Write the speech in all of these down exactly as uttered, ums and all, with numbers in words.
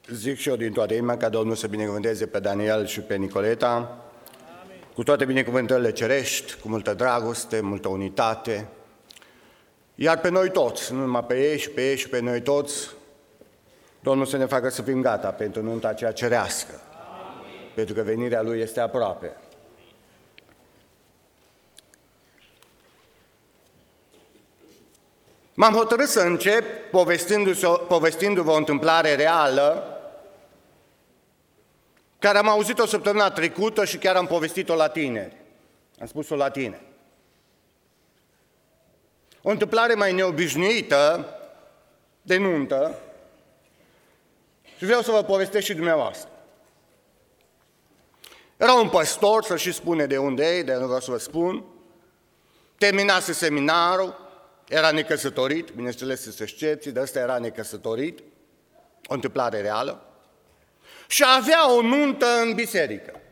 Zic și eu din toată inima ca Domnul să binecuvânteze pe Daniel și pe Nicoleta, cu toate binecuvântările cerești, cu multă dragoste, multă unitate, iar pe noi toți, nu numai pe ei și pe ei și pe noi toți, Domnul să ne facă să fim gata pentru nunta aceea cerească, Amin. Pentru că venirea Lui este aproape. M-am hotărât să încep povestindu-vă o întâmplare reală care am auzit-o săptămâna trecută și chiar am povestit-o la tineri. Am spus-o la tineri. O întâmplare mai neobișnuită de nuntă și vreau să vă povestesc și dumneavoastră. Era un păstor, să și spune de unde e, de nu vreau să vă spun, terminase seminarul, era necăsătorit, bineînțeles să se excepții, de ăsta era necăsătorit, o întâmplare reală, și avea o nuntă în biserică.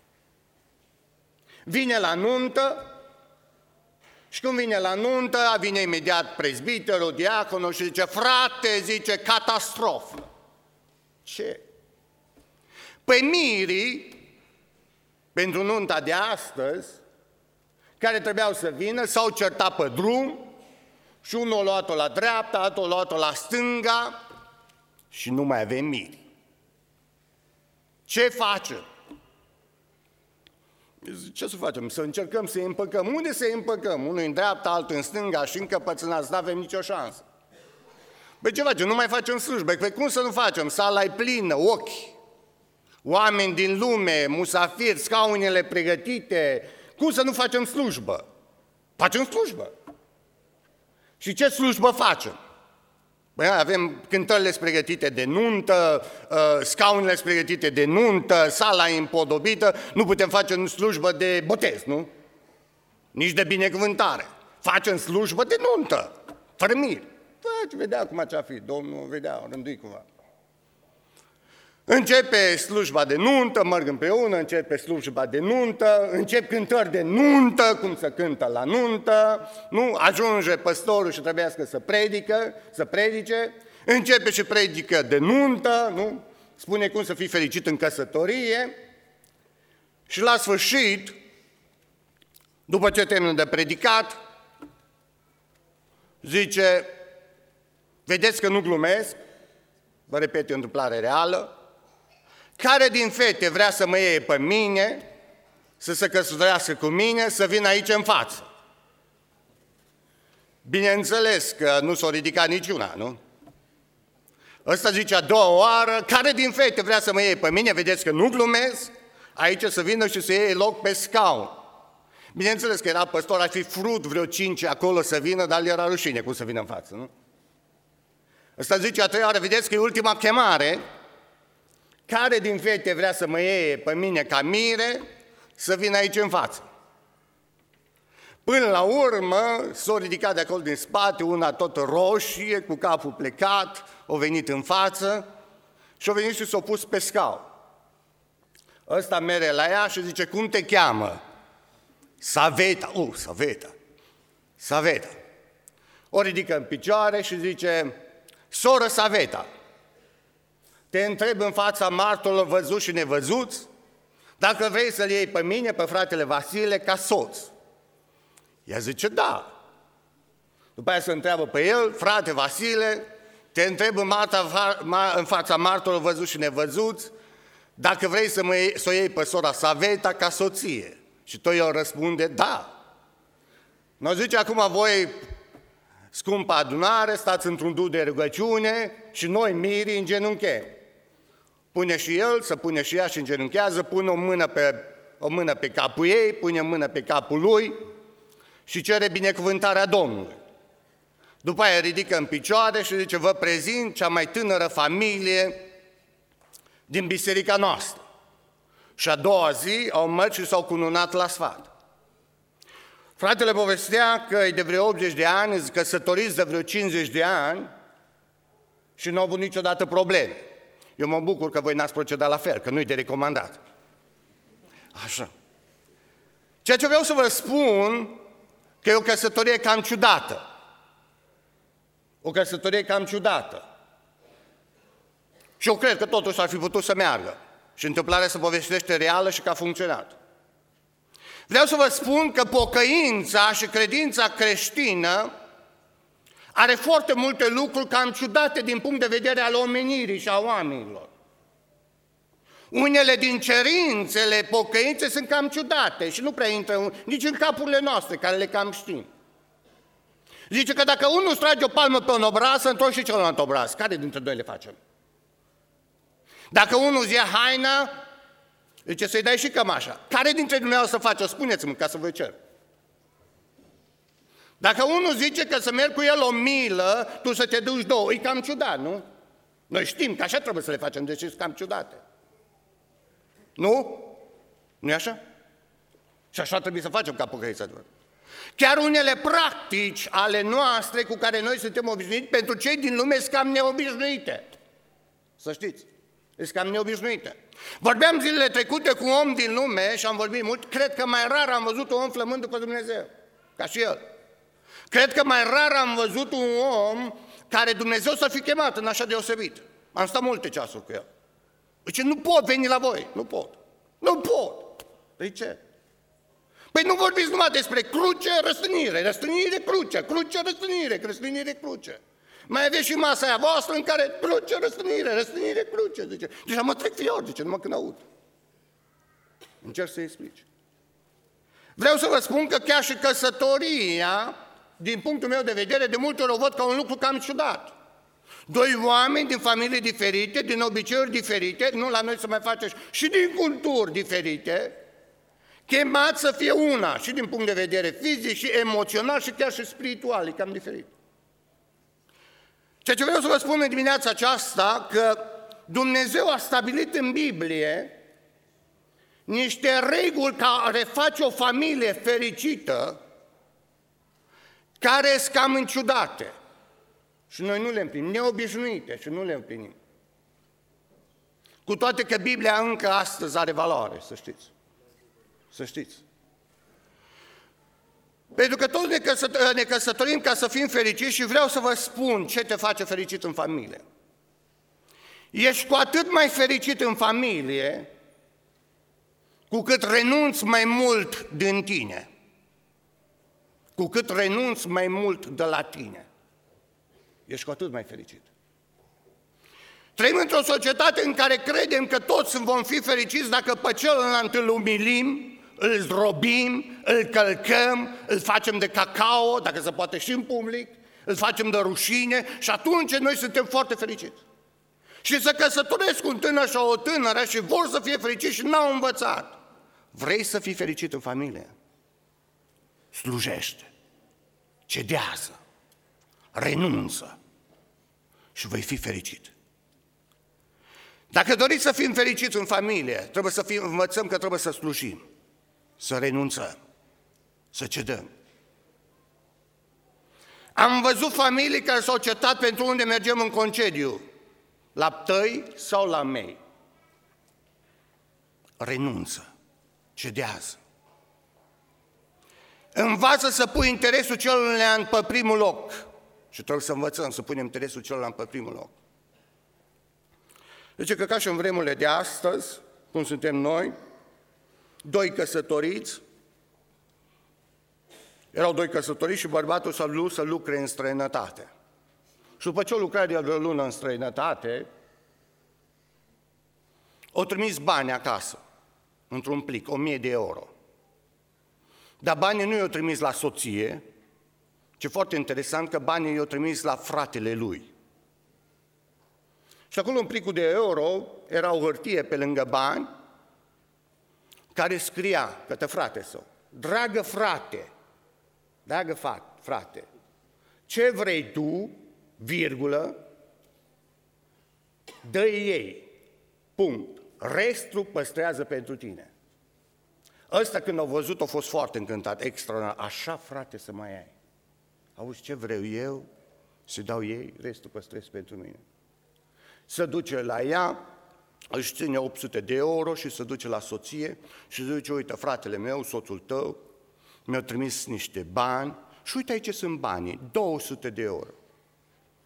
Vine la nuntă și când vine la nuntă, vine imediat prezbiterul, diaconul și zice: frate, zice, catastrofă. Ce? Păi mirii, pentru nunta de astăzi, care trebuiau să vină, s-au certat pe drum și unul a luat-o la dreapta, altul a luat-o la stânga și nu mai avem miri. Ce facem? Ce să facem? Să încercăm să îi împăcăm. Unde să îi împăcăm? Unul în dreapta, altul în stânga și încăpățânați, nu avem nicio șansă. Păi ce facem? Nu mai facem slujbe. Păi cum să nu facem? Sala e plină, ochi, oameni din lume, musafiri, scaunele pregătite. Cum să nu facem slujbă? Facem slujbă. Și ce slujbă facem? Băi, avem cântările pregătite de nuntă, scaunele pregătite de nuntă, sala împodobită, nu putem face slujbă de botez, nu? Nici de binecuvântare. Facem slujbă de nuntă, fără mir. Păi, vedea cum ce-a fi, Domnul vedea, rândui cumva. Începe slujba de nuntă, merg împreună, începe slujba de nuntă, încep cântări de nuntă, cum se cântă la nuntă, nu? Ajunge păstorul și trebuiască să predică, să predice, începe și predică de nuntă, nu? Spune cum să fii fericit în căsătorie și la sfârșit, după ce termină de predicat, zice: vedeți că nu glumesc, vă repet, e o întâmplare reală, care din fete vrea să mă iei pe mine, să se căsătorească cu mine, să vină aici în față? Bineînțeles că nu s-o ridicat niciuna, nu? Ăsta zice a doua oară: care din fete vrea să mă iei pe mine, vedeți că nu glumesc, aici să vină și să iei loc pe scaun. Bineînțeles că era păstor, ar fi frut vreo cinci acolo să vină, dar era rușine cum să vină în față, nu? Ăsta zice a treia oară: vedeți că e ultima chemare, care din fete vrea să mă iei pe mine ca mire, să vină aici în față. Până la urmă s-o ridicat de acolo din spate, una tot roșie, cu capul plecat, o venit în față și o venit și s-o pus pe scaun. Ăsta mere la ea și zice: cum te cheamă? Saveta. Uh, Saveta. Saveta. O ridică în picioare și zice: soră Saveta, te întreb în fața martorilor văzuți și nevăzuți, dacă vrei să-l iei pe mine, pe fratele Vasile, ca soț. Ea zice: da. După aia se întreabă pe el: frate Vasile, te întreb în, marta, în fața martorilor văzuți și nevăzuți, dacă vrei să, mă iei, să o iei pe sora Saveta ca soție. Și tot el răspunde: da. Noi zice: acum voi, scumpă adunare, stați într-un duh de rugăciune și noi, mirii, îngenunchem. Pune și el, să pune și ea și îngenunchează, pune o mână pe, o mână pe capul ei, pune o mână pe capul lui și cere binecuvântarea Domnului. După aia ridică în picioare și zice: vă prezint cea mai tânără familie din biserica noastră. Și a doua zi au mers și s-au cununat la sfat. Fratele povestea că e de vreo optzeci de ani, căsătoriți de vreo cincizeci de ani și nu au avut niciodată probleme. Eu mă bucur că voi n-ați procedat la fel, că nu-i de recomandat. Așa. Ceea ce vreau să vă spun, că e o căsătorie cam ciudată. O căsătorie cam ciudată. Și eu cred că totuși ar fi putut să meargă. Și întâmplarea se povestește reală și că a funcționat. Vreau să vă spun că pocăința și credința creștină are foarte multe lucruri cam ciudate din punct de vedere al omenirii și a oamenilor. Unele din cerințele pocăinței sunt cam ciudate și nu prea intră nici în capurile noastre, care le cam știm. Zice că dacă unul îți trage o palmă pe un obraz, să întorci și celălalt obraz. Care dintre doi le facem? Dacă unul îți ia haina, zice să-i dai și cămașa. Care dintre dumneavoastră face? Spuneți-mi ca să vă cer. Dacă unul zice că să mergi cu el o milă, tu să te duci două, e cam ciudat, nu? Noi știm că așa trebuie să le facem, deci e cam ciudate. Nu? Nu-i așa? Și așa trebuie să facem ca pocăiți adevărat. Chiar unele practici ale noastre cu care noi suntem obișnuiți, pentru cei din lume sunt cam neobișnuite. Să știți, sunt cam neobișnuite. Vorbeam zilele trecute cu un om din lume și am vorbit mult, cred că mai rar am văzut un om flămând după Dumnezeu, ca și el. Cred că mai rar am văzut un om care Dumnezeu să fi chemat în așa deosebit. Am stat multe ceasuri cu el. Zice, nu pot veni la voi, nu pot. Nu pot. De ce? Păi nu vorbiți numai despre cruce, răstănire, răstănire, cruce, cruce, răstănire, răstănire, cruce. Mai aveți și masa aia voastră în care cruce, răstănire, răstănire, cruce. Zice, deci mă trec fior, zice, numai când aud. Încerc să-i explici. Vreau să vă spun că chiar și căsătoria, din punctul meu de vedere, de multe ori o văd ca un lucru cam ciudat. Doi oameni din familii diferite, din obiceiuri diferite, nu la noi să mai faceți, și din culturi diferite, chemați să fie una, și din punct de vedere fizic, și emoțional, și chiar și spiritual, e cam diferit. Ceea ce vreau să vă spun în dimineața aceasta, că Dumnezeu a stabilit în Biblie niște reguli care face o familie fericită, care sunt cam înciudate. Și noi nu le împlinim, neobișnuite și nu le împlinim. Cu toate că Biblia încă astăzi are valoare, să știți. Să știți. Pentru că toți ne, căsător- ne căsătorim ca să fim fericiți și vreau să vă spun ce te face fericit în familie. Ești cu atât mai fericit în familie cu cât renunți mai mult din tine. Cu cât renunți mai mult de la tine. Ești cu atât mai fericit. Trăim într-o societate în care credem că toți vom fi fericiți dacă pe celălalt îl umilim, îl zdrobim, îl călcăm, îl facem de cacao, dacă se poate și în public, îl facem de rușine și atunci noi suntem foarte fericiți. Și se căsătoresc un tânăr și o tânără și vor să fie fericiți și n-au învățat. Vrei să fii fericit în familie? Slujește, cedează, renunță și vei fi fericit. Dacă doriți să fim fericiți în familie, trebuie să fim, învățăm că trebuie să slujim, să renunțăm, să cedăm. Am văzut familii care s-au certat pentru unde mergem în concediu, la tăi sau la mei. Renunță, cedează. Învață să pui interesul celuilalt pe primul loc. Și trebuie să învățăm să punem interesul celuilalt pe primul loc. Deci că ca și în vremurile de astăzi, cum suntem noi, doi căsătoriți, erau doi căsătoriți și bărbatul s-a dus să lucre în străinătate. Și după ce o lucrat de o lună în străinătate, o trimis bani acasă, într-un plic, o mie de euro. Dar banii nu i-au trimis la soție, ci foarte interesant că banii i-au trimis la fratele lui. Și acolo în plicul de euro era o hârtie pe lângă bani care scria către frate său: dragă frate, dragă frate, ce vrei tu, virgulă, dă-i ei, punct, restul păstrează pentru tine. Ăsta când au văzut a fost foarte încântat, extraordinar, așa frate să mai ai. Auzi, ce vreau eu, să dau ei, restul păstrez pentru mine. Se duce la ea, își ține opt sute de euro și se duce la soție și zice: uite, fratele meu, soțul tău, mi-a trimis niște bani și uite aici sunt banii, două sute de euro.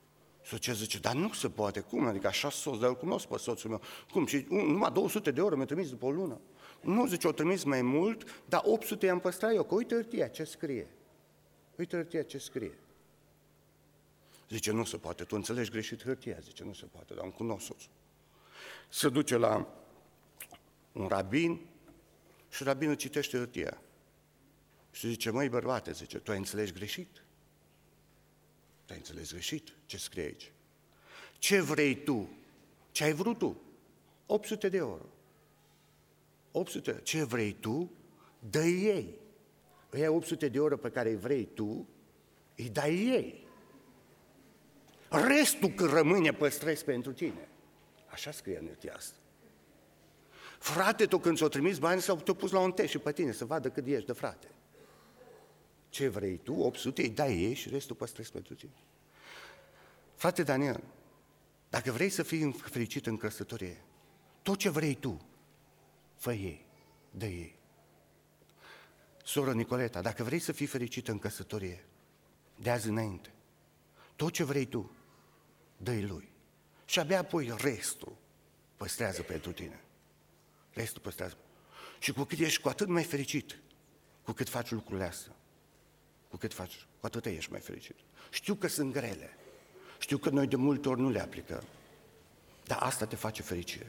Și ce zice, dar nu se poate, cum? Adică așa soț, dar îl cunosc pe soțul meu. Cum? Și numai două sute de euro mi-a trimis după o lună. Nu, zice, o trimis mai mult, dar opt sute i-am păstrat eu, că uite hârtia ce scrie. Uite hârtia ce scrie. Zice, nu se poate, tu înțelegi greșit hârtia. Zice, nu se poate, dar îmi cunosc soțul. Se duce la un rabin și rabinul citește hârtia. Și zice, măi bărbate, zice, tu ai înțeles greșit. Tu ai înțeles greșit ce scrie aici. Ce vrei tu? Ce ai vrut tu? opt sute de euro. opt sute. Ce vrei tu? Dă ei. Îi opt sute de euro pe care îi vrei tu, îi dai ei. Restul când rămâne păstrezi pentru tine. Așa scrie în hârtia asta. Frate, tu când ți-o trimis bani sau te-o pus la un test și pe tine să vadă cât ești de frate. Ce vrei tu? opt sute, îi dai ei și restul păstrezi pentru tine. Frate Daniel, dacă vrei să fii fericit în căsătorie, tot ce vrei tu, fă ei, dă ei. Soră Nicoleta, dacă vrei să fii fericit în căsătorie, de azi înainte, tot ce vrei tu, dă-i lui. Și abia apoi restul păstrează pentru tine. Restul păstrează. Și cu cât ești cu atât mai fericit, cu cât faci lucrurile astea, cu cât faci, cu atât ești mai fericit. Știu că sunt grele, știu că noi de multe ori nu le aplicăm, dar asta te face fericire.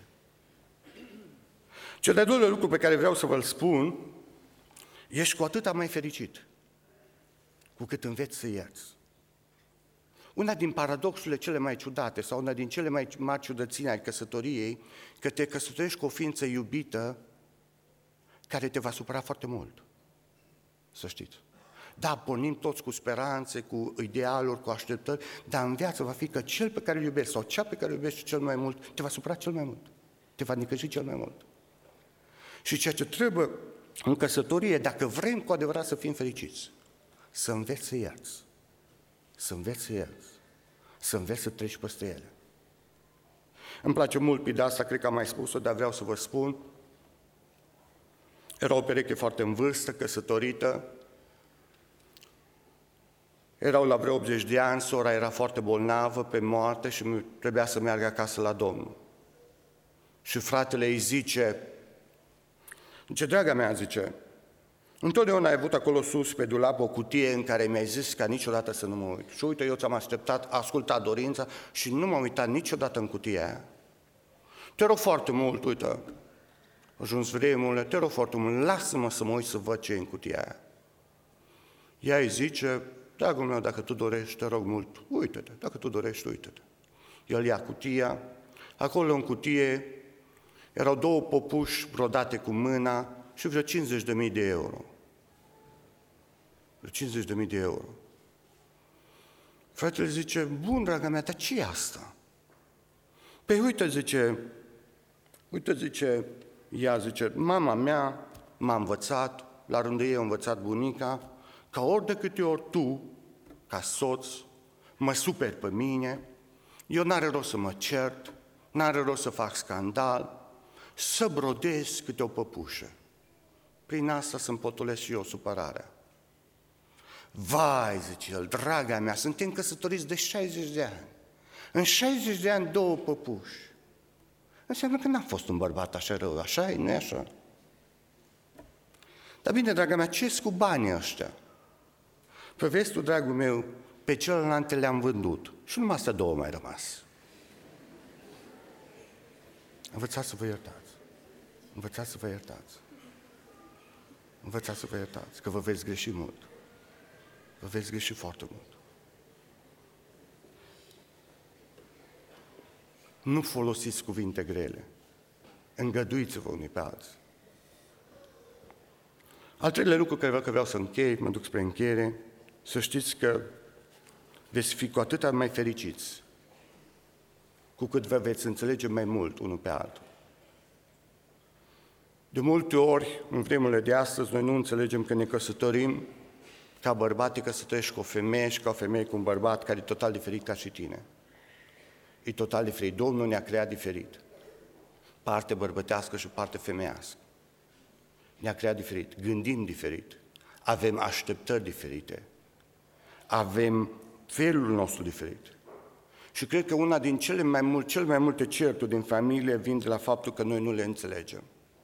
Cel de-al doilea lucru pe care vreau să vă-l spun, ești cu atâta mai fericit, cu cât înveți să ierți. Una din paradoxurile cele mai ciudate sau una din cele mai mari ciudățini ai căsătoriei, că te căsătorești cu o ființă iubită care te va supăra foarte mult. Să știți. Da, pornim toți cu speranțe, cu idealuri, cu așteptări, dar în viață va fi că cel pe care îl iubești sau cea pe care îl iubești cel mai mult, te va supăra cel mai mult. Te va nicăji cel mai mult. Și ceea ce trebuie în căsătorie, dacă vrem cu adevărat să fim fericiți, să înveți să ierți. Să înveți să ierți. Să înveți să treci peste ele. Îmi place mult pe de asta, cred că am mai spus-o, dar vreau să vă spun. Era o pereche foarte în vârstă, căsătorită. Erau la vreo optzeci de ani, sora era foarte bolnavă, pe moarte și trebuia să meargă acasă la Domnul. Și fratele îi zice, zice, draga mea, zice, întotdeauna ai avut acolo sus pe dulap o cutie în care mi-ai zis ca niciodată să nu mă uit. Și uite, eu ți-am așteptat, ascultat dorința și nu m-am uitat niciodată în cutia aia. Te rog foarte mult, uite, ajuns vremurile, te rog foarte mult, lasă-mă să mă uit să văd ce e în cutia aia. Ea îi zice, dragul meu, dacă tu dorești, te rog mult, uite-te, dacă tu dorești, uite-te. El ia cutia, acolo în cutie erau două popuși brodate cu mâna și vreo cincizeci de mii de euro. Vreo cincizeci de mii de euro. Fratele zice, bun, draga mea, dar ce e asta? Păi uite, zice, uite, zice, ea zice, mama mea m-a învățat, la rândul ei a învățat bunica, ca ori de câte ori tu, ca soț, mă superi pe mine, eu n-are rost să mă cert, n-are rost să fac scandal, să brodez câte o păpușă. Prin asta să-mi potolesc și eu supărarea. Vai, zice el, draga mea, suntem căsătoriți de șaizeci de ani. În șaizeci de ani două păpuși. Înseamnă că n-am fost un bărbat așa rău, așa e, nu e așa? Dar bine, draga mea, ce-s cu banii ăștia? Pe vezi tu, dragul meu, pe celelalte le-am vândut și numai astea două mai rămas. Învățați să vă iertați. Învățați să vă iertați. Învățați să vă iertați, că vă veți greși mult. Vă veți greși foarte mult. Nu folosiți cuvinte grele. Îngăduiți-vă unii pe alții. Al treilea lucru care vreau să închei, mă duc spre încheiere, să știți că veți fi cu atâta mai fericiți cu cât vă veți înțelege mai mult unul pe altul. De multe ori, în vremurile de astăzi, noi nu înțelegem că ne căsătorim ca bărbat te căsătorești cu o femeie și ca o femeie cu un bărbat care e total diferit ca și tine. E total diferit. Domnul ne-a creat diferit. Parte bărbătească și parte femeiască. Ne-a creat diferit. Gândim diferit. Avem așteptări diferite. Avem felul nostru diferit. Și cred că una din cele mai mult, cel mai multe certuri din familie vin de la faptul că noi nu le înțelegem.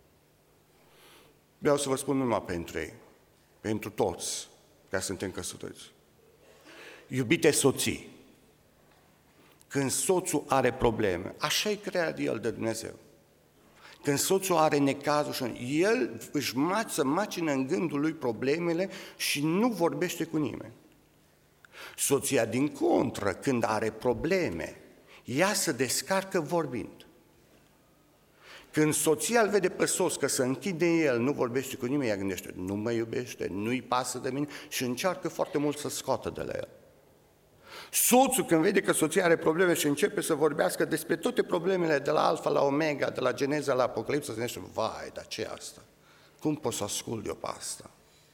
Vreau să vă spun numai pentru ei, pentru toți care suntem căsătoriți. Iubite soții, când soțul are probleme, așa e creat el de Dumnezeu. Când soțul are necazul și el își mață, macină în gândul lui problemele și nu vorbește cu nimeni. Soția din contră, când are probleme, ea se descarcă vorbind. Când soția îl vede pe soț că se închide el, nu vorbește cu nimeni, ea gândește, nu mă iubește, nu-i pasă de mine și încearcă foarte mult să scoată de la el. Soțul, când vede că soția are probleme și începe să vorbească despre toate problemele de la Alfa la Omega, de la Geneza la Apocalipsă, se gândește, vai, dar ce asta? Cum pot să ascult eu pe asta?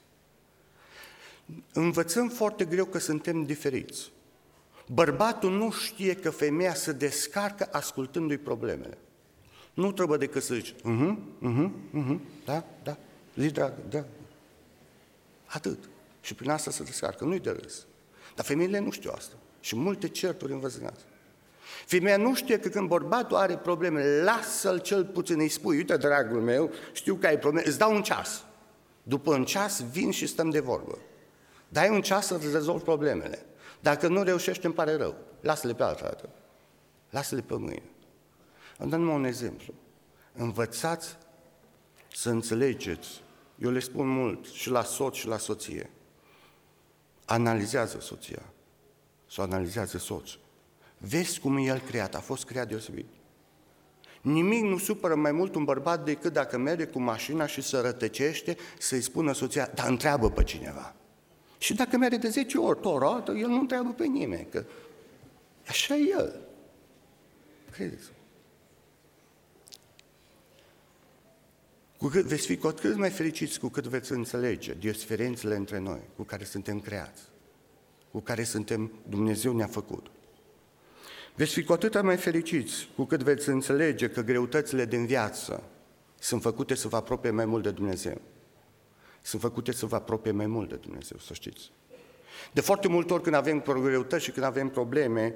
Învățăm foarte greu că suntem diferiți. Bărbatul nu știe că femeia se descarcă ascultându-i problemele. Nu trebuie decât să zici, uh-huh, uh-huh, uh-huh, da, da, zi dragă, da. Atât. Și prin asta se descarcă, nu-i de râs. Dar femeile nu știu asta. Și multe certuri învățăm asta. Femeia nu știe că când bărbatul are probleme, lasă-l cel puțin, îi spui, uite, dragul meu, știu că ai probleme, îți dau un ceas. După un ceas vin și stăm de vorbă. Dai un ceas să-ți rezolvi problemele. Dacă nu reușești, îmi pare rău. Lasă-le pe altă dată. Lasă-le pe mâine. Îmi dau numai un exemplu. Învățați să înțelegeți. Eu le spun mult și la soț și la soție. Analizează soția. Sau analizează soțul. Vezi cum e el creat. A fost creat deosebit. Nimic nu supără mai mult un bărbat decât dacă merge cu mașina și se rătăcește să-i spună soția, dar întreabă pe cineva. Și dacă merge de zece ori tot roată, el nu întreabă pe nimeni, că așa e el. Credeți? Cu cât veți fi cu atât mai fericiți cu cât veți înțelege diferențele între noi, cu care suntem creați, cu care suntem, Dumnezeu ne-a făcut. Veți fi cu atât mai fericiți cu cât veți înțelege că greutățile din viață sunt făcute să vă apropie mai mult de Dumnezeu. Sunt făcute să vă apropie mai mult de Dumnezeu, să știți. De foarte multe ori când avem greutăți și când avem probleme,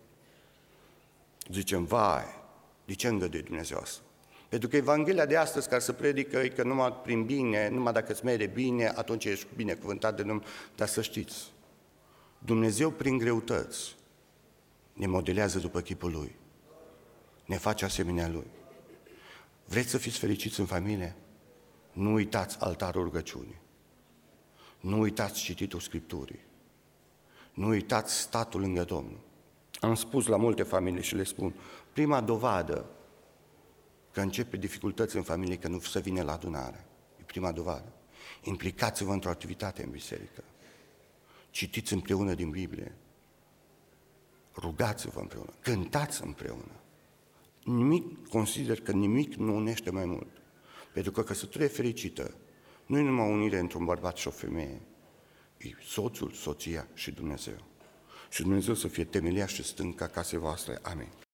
zicem, vai, de ce îngăduie Dumnezeu asta? Pentru că Evanghelia de astăzi, care se predică, e că numai prin bine, numai dacă îți merge bine, atunci ești binecuvântat de Dumnezeu. Dar să știți, Dumnezeu prin greutăți ne modelează după chipul Lui. Ne face asemenea Lui. Vreți să fiți fericiți în familie? Nu uitați altarul rugăciunii. Nu uitați cititul Scripturii. Nu uitați statul lângă Domnul. Am spus la multe familii și le spun, prima dovadă că începe dificultăți în familie, că nu se vine la adunare. E prima dovadă. Implicați-vă într-o activitate în biserică. Citiți împreună din Biblie. Rugați-vă împreună. Cântați împreună. Nimic, consider că nimic nu unește mai mult. Pentru că căsătorie fericită nu e numai unire între un bărbat și o femeie, e soțul, soția și Dumnezeu. Și Dumnezeu să fie temelia și stânca casei voastre. Amin.